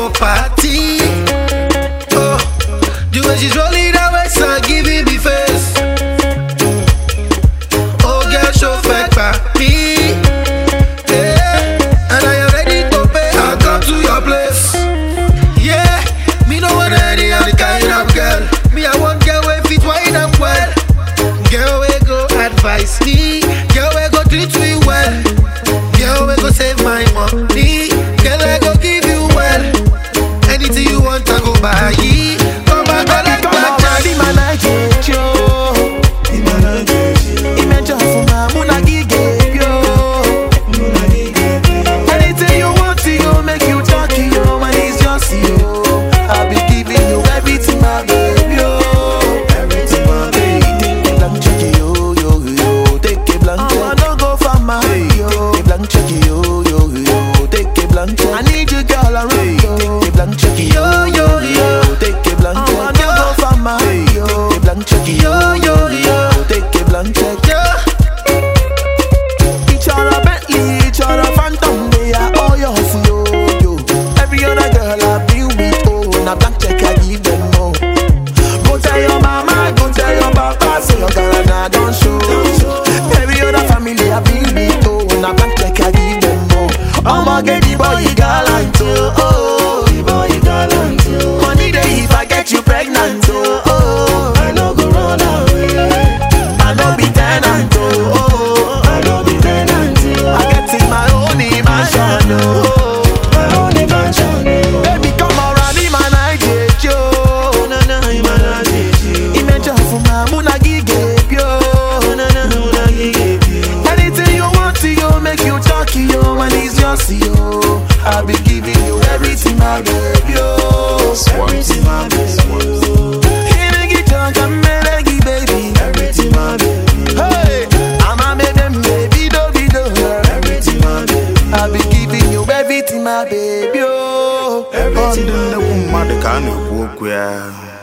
for party. Oh, the way she's rolling that way, so giving me face. Oh, girl, show fake by me. Yeah, and I am ready to pay. I'll come to your place. Yeah, me no want any other kind of girl. Me, I want girl with fit wine up well. Girl, we go advise me. Girl, we go treat me well. Girl, we go save my money. Girl, I go give you well. Anything you want, I go buy ye. Come back, collect my daddy, man, I get you. Imagine for my moon, I give you. Anything you want, you make you talk, you. And it's just you. I'll be giving you everything, my baby. Everything, my baby. Blank check you, yo. Take a blank check. I don't go for my yo. Take a blank check you, yo. Take a blank check. I need you, girl, around yo. Take a blank check yo. Take a blank check. I don't go for my yo. Take a blank check yo. Take a blank check. Each other Bentley, each other Phantom, they are all yours, yo. Every other girl I've been with, oh, na blank check I give them more. Go tell your mama, go tell your papa, say your girl and I don't show. Every other family I've been with, oh, na blank check I give them more. I'ma get the boy you gallant, oh, the boy you gallant, oh. Money day if I get you pregnant, oh, I no go run away. I no be tenant, oh, I no be tenant, oh. I get in my own mansion, oh, my own mansion. Baby, come around, man, I get you. No, man, I get you. Imagine for my moon, I give you. No, I give you. Anything you want to you, make you talk you, and it's just you. I'll be giving you everything, my baby. Everything, my baby. Everything, my baby. Hey, I'ma make them baby, do. Everything, my baby. I'll be giving you everything, my baby. Everything, my baby.